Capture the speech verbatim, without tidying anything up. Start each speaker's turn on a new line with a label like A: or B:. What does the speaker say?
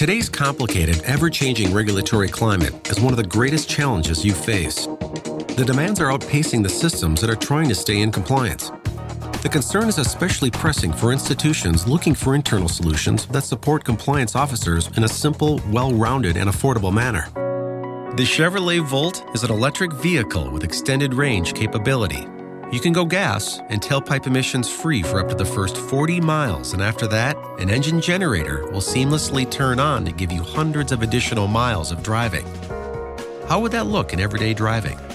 A: Today's complicated, ever-changing regulatory climate is one of the greatest challenges you face. The demands are outpacing the systems that are trying to stay in compliance. The concern is especially pressing for institutions looking for internal solutions that support compliance officers in a simple, well-rounded, and affordable manner. The Chevrolet Volt is an electric vehicle with extended range capability. You can go gas and tailpipe emissions free for up to the first forty miles, and after that, an engine generator will seamlessly turn on to give you hundreds of additional miles of driving. How would that look in everyday driving?